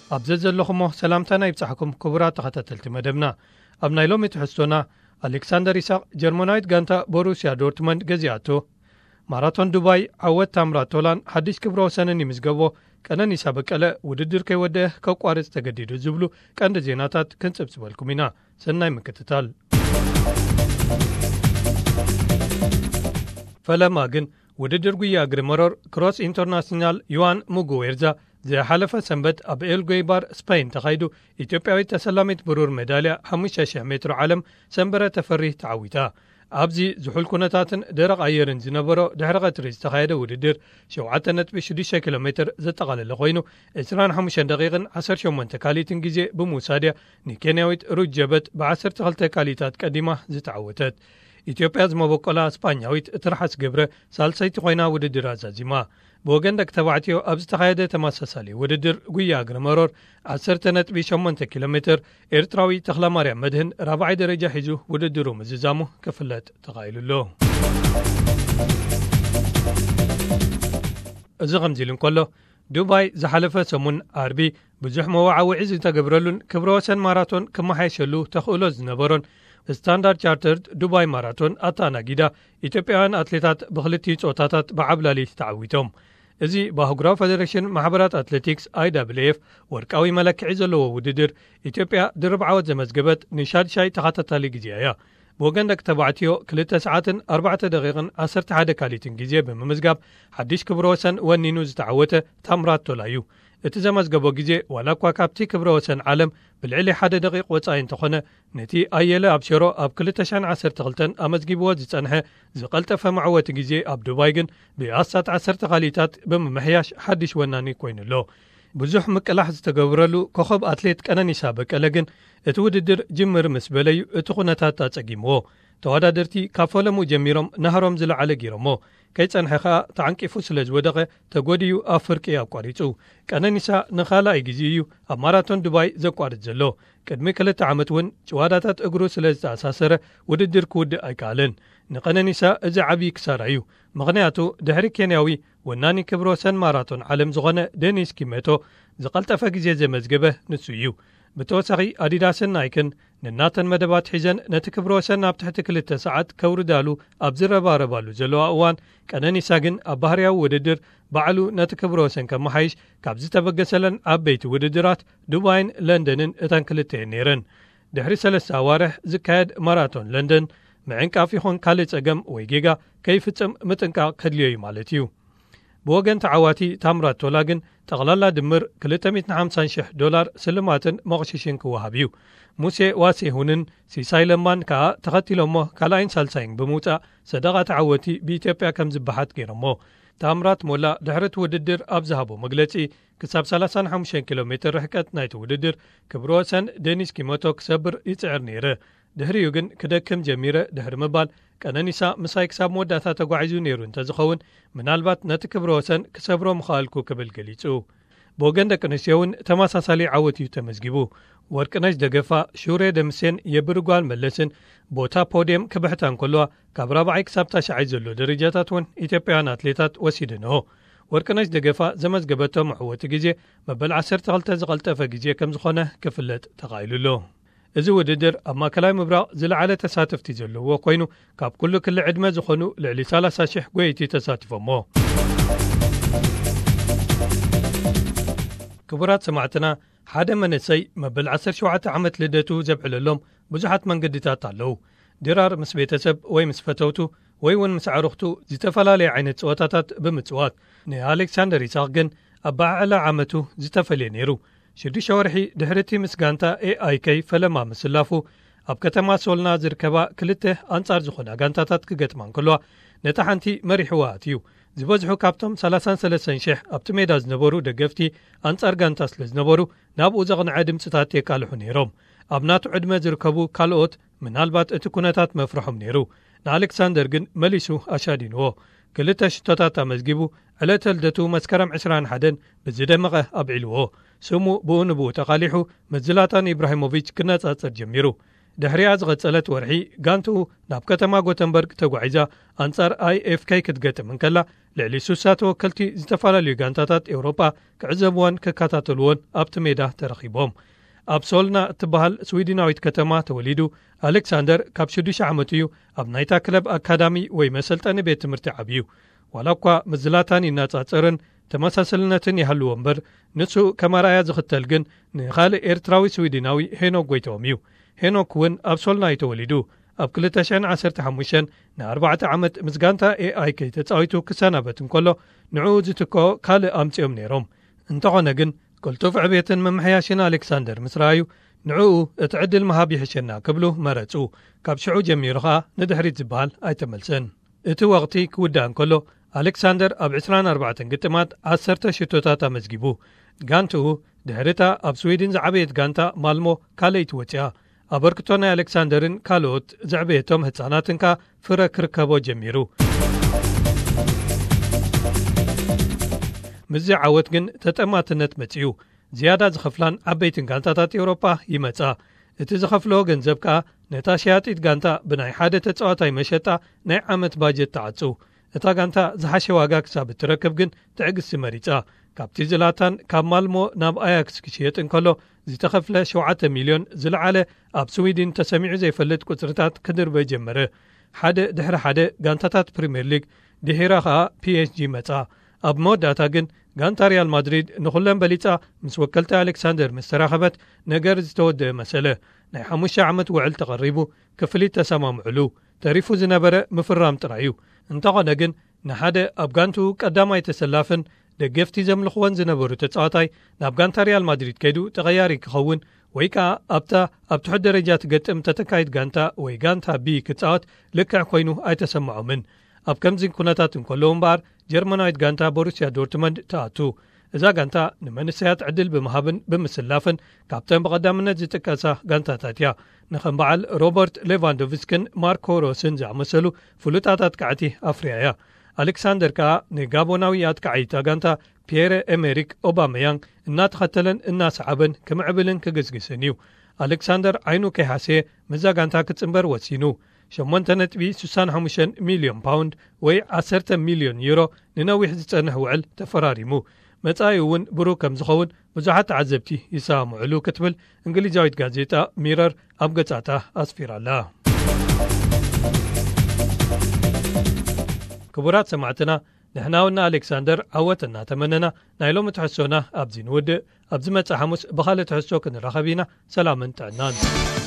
ኣብዘለኹሞ ሰላምታና ይብጻሕኩም ክቡራት ተኸታተልቲ መደብና ኣብ ናይ ሎሚ ትሕዝቶና ኣሌክሳንደር ኢሳቅ ጀርመናዊት ጋንታ ቦሩስያ ዶርትመንድ ገዚኣቶ ማራቶን ዱባይ ዓወት ታምራት ቶላን ሓድሽ ክብረ ወሰንን ይምዝገቦ ቀነኒሳ በቀለ ውድድር ከይወድአ ከቋርጽ ተገዲዱ ዝብሉ ቀንዲ ዜናታት ክንጽብጽበልኩም ኢና ሰናይ ምክትታል። ፈለማ ግን ውድድር ጉያ እግሪ መሮር ክሮስ ኢንተርናሽናል ዮዋን ሙጉዌርዛ ዝሓለፈ ሰንበት ኣብ ኤልጎይባር ስፔን ተኻይዱ ኢትዮጵያዊት ተሰላሚት ብሩር ሜዳልያ 5000 ሜትሮ ዓለም ሰንበረ ተፈሪ ተዓዊታ። ኣብዚ ዝሑል ኩነታትን ደረቕ ኣየርን ዝነበሮ ድሕሪ ቀትሪ ዝተኻየደ ውድድር 7.6 ኪሎ ሜትር ዘጠቓለለ ኮይኑ 25 ደቂቕን 18 ካሊትን ግዜ ብምውሳድያ ንኬንያዊት ሩት ጀበት ብ12 ካሊታት ቀዲማ ዝተዓወተት። ኢትዮጵያ ዝመበቆላ እስፓኛዊት እትርሓስ ገብረ ሳልሰይቲ ኮይና ውድድር ኣዛዚማ። ብወገን ደቂ ተባዕትዮ ኣብ ዝተኻየደ ተመሳሳሊ ውድድር ጉያ እግሪ መሮር 10.8 ኪሎ ሜትር ኤርትራዊ ተኽለማርያም መድህን 4ይ ደረጃ ሒዙ ውድድሩ ምዝዛሙ ክፍለጥ ተኻኢሉሎ። እዚ ከምዚ ኢሉ እንከሎ ዱባይ ዝሓለፈ ሰሙን ዓርቢ ብዙሕ መዋዓውዒ ዝተገብረሉን ክብረ ወሰን ማራቶን ክመሓየሸሉ ተኽእሎ ዝነበሮን ስታንዳርድ ቻርተርድ ዱባይ ማራቶን ኣተኣናጊዳ ኢትዮጵያውያን ኣትሌታት ብክልቲኡ ጾታታት ብዓብላሊ ተዓዊቶም። እዚ ብኣህጉራዊ ፌደሬሽን ማሕበራት ኣትሌቲክስ IAAF ወርቃዊ መለክዒ ዘለዎ ውድድር ኢትዮጵያ ድርብ ዓወት ዘመዝገበት ንሻድሻይ ተኸታታሊ ግዜ እያ። ብወገን ደቂ ተባዕትዮ 2 ሰዓትን 4 ደቂቕን 11 ካሊትን ግዜ ብምምዝጋብ ሓድሽ ክብረ ወሰን ወኒኑ ዝተዓወተ ታምራት ቶላ እዩ። እቲ ዘመዝገቦ ግዜ ዋላ እኳ ካብቲ ክብረ ወሰን ዓለም ብልዕሊ 1 ደቂቕ ወጻኢ እንተኾነ ነቲ ኣየለ ኣብሸሮ ኣብ 2012 ኣመዝጊብዎ ዝጸንሐ ዝቐልጠፈ መዕወቲ ግዜ ኣብ ዱባይ ግን ብኣሳት 10 ካሊታት ብምምሕያሽ ሓድሽ ወናኒ ኮይኑሎ። ብዙሕ ምቅላሕ ዝተገብረሉ ኮኸብ ኣትሌት ቀነኒሳ በቀለ ግን እቲ ውድድር ጅምር ምስ በለዩ እቲ ኩነታት ኣጸጊምዎ። ተወዳደርቲ ካብ ፈለሙ ጀሚሮም ናህሮም ዝለዓለ ጊሮሞ ከይጸንሐ ኸኣ ተዓንቂፉ ስለ ዝወደቐ ተጐዲዩ ኣብ ፍርቂ ኣቋሪጹ። ቀነኒሳ ንኻልኣይ ግዜ እዩ ኣብ ማራቶን ዱባይ ዘቋርጽ ዘሎ። ቅድሚ 2 ዓመት እውን ጭዋዳታት እግሩ ስለ ዝተኣሳሰረ ውድድር ክውድእ ኣይከኣለን። ንቀነኒሳ እዚ ዓብዪ ክሳራ እዩ። ምኽንያቱ ድሕሪ ኬንያዊ ወናኒ ክብረ ወሰን ማራቶን ዓለም ዝኾነ ዴኒስ ኪሜቶ ዝቐልጠፈ ግዜ ዘመዝገበ ንሱ እዩ። ብተወሳኺ ኣዲዳስን ናይክን ንናተን መደባት ሒዘን ነቲ ክብረ ወሰን ኣብ ትሕቲ 2 ሰዓት ከውርዳሉ ኣብ ዝረባረባሉ ዘለዋ እዋን ቀነኒሳ ግን ኣብ ባህርያዊ ውድድር ባዕሉ ነቲ ክብረ ወሰን ከመሓይሽ ካብ ዝተበገሰለን ዓበይቲ ውድድራት ዱባይን ለንደንን እተን ክልተ ነይረን። ድሕሪ 3 ኣዋርሕ ዝካየድ ማራቶን ለንደን ምዕንቃፍ ይኹን ካልእ ጸገም ወይ ጌጋ ከይፍጽም ምጥንቃቕ ከድልዮ እዩ ማለት እዩ። ብወገን ተዓዋቲ ታምራት ቶላ ግን ጠቕላላ ድምር $250,000 ስልማትን መቕሽሽን ክወሃብ እዩ። ሙሴ ዋሴሁንን ሲሳይ ለማን ከዓ ተኸቲሎሞ ካልኣይን ሳልሳይን ብምውፃእ ሰደቓ ተዓወቲ ብኢትዮጵያ ከም ዝበሓት ገይሮሞ። ታምራት ሞላ ድሕሪ ውድድር ኣብ ዝሃቦ መግለጺ ክሳብ 35 ኪሎ ሜትር ርሕቀት ናይቲ ውድድር ክብረ ወሰን ዴኒስ ኪሞቶ ክሰብር ይጽዕር ነይረ። ድሕሪኡ ግን ክደክም ጀሚረ ድሕሪ ምባል ቀነኒሳ ምሳይ ክሳብ መወዳእታ ተጓዒዙ ነይሩ እንተዝኸውን ምናልባት ነቲ ክብረ ወሰን ክሰብሮ ምኽኣልኩ ክብል ገሊጹ። ብወገን ደቂ ኣንስትዮ እውን ተመሳሳሊ ዓወት እዩ ተመዝጊቡ። ወርቅነሽ ደገፋ፣ ሹሬ ደምሴን የብርጓል መለስን ቦታ ፖድየም ክብሕታ እንከለዋ ካብ 4ይ ክሳብ 9ይ ዘሎ ደረጃታት እውን ኢትዮጵያውያን ኣትሌታት ወሲድንሆ። ወርቅነሽ ደገፋ ዘመዝገበቶ መዕወቲ ግዜ መበል 12 ዝቐልጠፈ ግዜ ከም ዝኾነ ክፍለጥ ተኻኢሉሎ። እዚ ውድድር ኣብ ማእከላዊ ምብራቕ ዝለዓለ ተሳተፍቲ ዘለዎ ኮይኑ ካብ ኩሉ ክሊ ዕድመ ዝኾኑ ልዕሊ 30,000 ጎይቲ ተሳቲፎሞ። ክቡራት ሰማዕትና ሓደ መንእሰይ መበል 17 ዓመት ልደቱ ዘብዕለሎም ብዙሓት መንገድታት ኣለዉ። ድራር ምስ ቤተሰብ ወይ ምስ ፈተውቱ ወይ እውን ምስ ኣዕርኽቱ ዝተፈላለየ ዓይነት ፀወታታት ብምፅዋት ንኣሌክሳንደር ኢሳቅ ግን ኣብ ባዕላ ዓመቱ ዝተፈልየ ነይሩ። 6 ወርሒ ድሕርቲ ምስ ጋንታ AIK ፈለማ ምስላፉ ኣብ ከተማ ሶልና ዝርከባ 2 ኣንጻር ዝኾና ጋንታታት ክገጥማ እንከለዋ ነታ ሓንቲ መሪሕዋ ኣትዩ። ዝበዝሑ ካብቶም 33,000 ኣብቲ ሜዳ ዝነበሩ ደገፍቲ ኣንጻር ጋንታ ስለ ዝነበሩ ናብኡ ዘቕንዐ ድምፅታት የቃልሑ ነይሮም። ኣብ ናቱ ዕድመ ዝርከቡ ካልኦት ምናልባት እቲ ኩነታት መፍርሖም ነይሩ። ንኣሌክሳንደር ግን መሊሱ ኣሻዲንዎ። 2 ሽቶታት ኣመዝጊቡ ዕለተ ልደቱ መስከረም 21 ብዝደመቐ ኣብዒልዎ። ስሙ ብኡ ንብኡ ተቓሊሑ ምስ ዝላታን ኢብራሂሞቪች ክነጻጸር ጀሚሩ። دحريا زغصلت ورحي غانتو ناب كتما غوتنبرغ تغعيزا انصار IFK كتغطم انكلا لعلي سوسات وكلتي زتفالاليو غانتاتات اوروبا كعزبوان ككاتاتلون ابت ميدا ترخيبهم ابسولنا تبهال سويدناويت كتما توليدو ألكساندر كاب 6 عمتيو اب نايتا كلب اكاديمي وي مسلطن بيت تمرت عبيو ولكوا مزلاتان يناصاصرن تمساسلنتن يحلو امبر نسو كمارايا زختلغن نخال ايرتراوي سويدناوي هينو غويتوميو هينو كون ابسولنا يتوليدو اب 2015 ن4 عمت مزغانتا AI كيتصايتو كسنابت انكلو نعوز تكو كال امصيوم نيروم انتقنغن قلتو فعبيتن ممحياشنا ألكساندر مسرايو نعو اتعدل مهابي حشنا قبلو مرتو كاب شعو جميرها ندحري زبال اي تملسن اتو وقتي كودان كلو ألكساندر اب 24 قتمات 10 شتوتاتا مزجيبو غانتو دحرتا اب سويدن زعبيت غانتا مالمو كاليت وچا ابركتونا ألكساندرن كالوت زعبيتهم هتصاناتنكا فرك ركبو جميرو مزي عوت جن تتأماتنت متيو زيادة زخفلان عبيتن غانتاتات أوروبا يمتا اتي زخفلو جنزبكا نتاشيات غانتا بناي حادة تتصواتاي مشتا ناي عامت باجت تعصو اتا غانتا زحاشي واغا كساب تركب جن تعقس مريتا كابتي زلاتان كاب مالمو ناب اياكس كشيت انكولو زي تخفله 7 مليون زلعاله اب سويدن تسميع زي فلت قطرتات كدر بجمره حاده دحر حاده غانتاتات بريمير ليج دحيراها PSG متا اب موداتا جن غانتا ريال مدريد نخلن بليتا مس وكلت ألكساندر مستراخبت نجر زتود مسألة ناي 5 عمت وعل تقريبو كفليت تسامم علو تعرفو زنبره مفرام ترايو انتقنا جن نحاده ابغانتو قداماي تسلافن دغفتي زملخوان زنبرو تصاطاي نابغانتا ريال مدريد كيدو تغياري كخون ويكا ابتا ابتحد درجات قتم تتكايد غانتا وي غانتا بي كصاوت لكع كوينو اي تسمعو من اب كمزين كوناتاتن كلهم بار جرمنايت غانتا بوروسيا دورتموند تاتو اذا غانتا نمنسيات عدل بمهابن بمسلافن كابتن بقدامنا زتكاسا غانتا تاتيا نخن بعل روبرت ليفاندوفسكن ماركو روسن زعمسلو فلوتاتات كعتي افريايا ألكساندر كا نغابوناويات كعيتا غانتا بيير امريك اوباميان النات ختلن الناس عبن كمعبلن كغزغسنيو ألكساندر عينو كحاسي مزا غانتا كتصمبر وسينو 8.65 مليون باوند وي 10 مليون يورو ننويح زصنح وعل تفراريمو مصايون برو كم زخون بزحت عزبتي يسامعلو كتبل انجليزاويت غازيتا ميرر اب غصاتا اسفيرالا كبرات سمعتنا نحناونا ألكساندر عوتنا تمننا نايلوم تحسونا ابزين ود ابزمت حمص بخاله تحسو كن رخبينا سلام تعنان